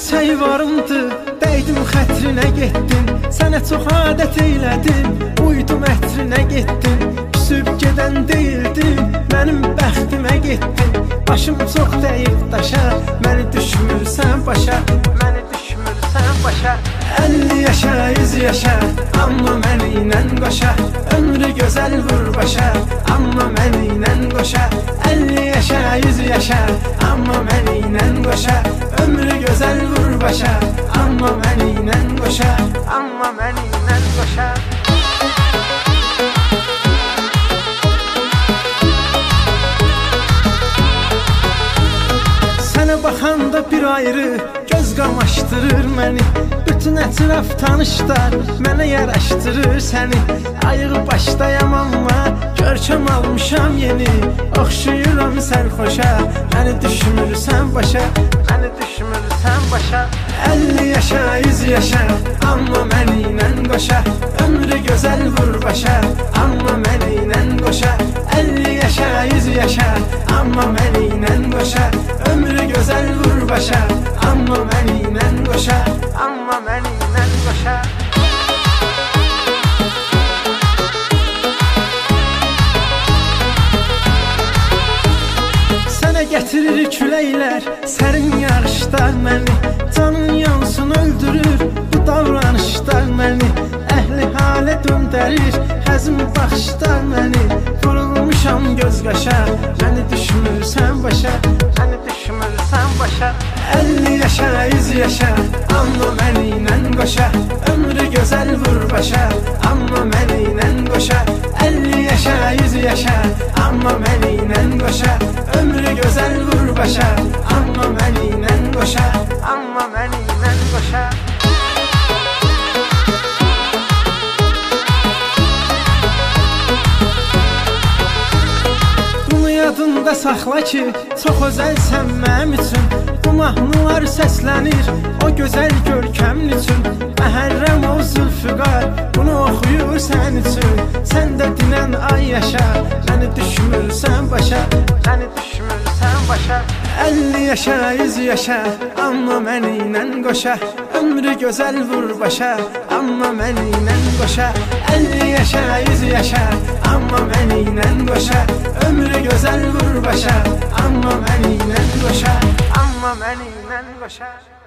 çiçəyi varımdı, dəydim xətrinə getdin. Sənə çox adət eylədim, uydum ətrinə getdin. Küsüb gedən deyildim, mənim bəxtimə getdin. Başım çox dəyib daşa, məni düşmürsən başa, məni düşmürsən başa. 50 yaşa, 100 yaşa, amma mənimlə qoşa. Ömrü gözəl vur başa, amma mənimlə qoşa. 50 yaşa, 100 yaşa, amma mənimlə qoşa. Ömrü gözəl vur başa, amma mənimlə qoşa, amma mənimlə qoşa. Sənə baxanda bir ayrı göz qamaşdırır məni. Bütün ətraf tanışlar mənə yaraşdırır səni. Ayıq başdayam amma görkəm almışam yeni. Oxşuyuram sərxoşa, məni düşmürsən başa, məni düşmürsən başa. 50 yaşa, 100 yaşa, amma mənimlə qoşa. Ömrü gözəl vur başa, amma mənimlə qoşa. 50 yaşa, 100 yaşa, amma mənimlə qoşa. Ömrü gözəl vur başa, amma mənimlə qoşa, amma mənimlə qoşa. Sənə gətirir küləklər, sərin yarışlar məni. Canın yansın öldürür bu davranışlar məni. Əhli halə döndərir həzm baxışlar məni. Vurulmuşam göz qaşa, məni düşmürsən başa, məni düşmürsən başa. 50 yaşa, 100 yaşa, amma mənimlə qoşa. Ömrü gözəl vur başa, amma mənimlə qoşa. 50 yaşa, 100 yaşa, amma mənimlə qoşa. Ömrü gözəl vur başa, amma mənimlə qoşa, amma mənimlə qoşa. Yadında saxla ki, çox özəlsən mənim üçün. Bu mahnılar səslənir o gözəl görkəmin üçün. Məhərrəm o Zülfüqar bunu oxuyur sən üçün. Sən də dinən ay yaşa, məni düşmürsən başa, məni düşmürsən başa. 50 yaşa, 100 yaşa, amma mənimlə qoşa. Ömrü gözəl vur başa, amma mənimlə qoşa. 50 yaşa, 100 yaşa, amma mənimlə qoşa. Ömrü gözəl vur başa, amma mənimlə qoşa, amma mənimlə qoşa.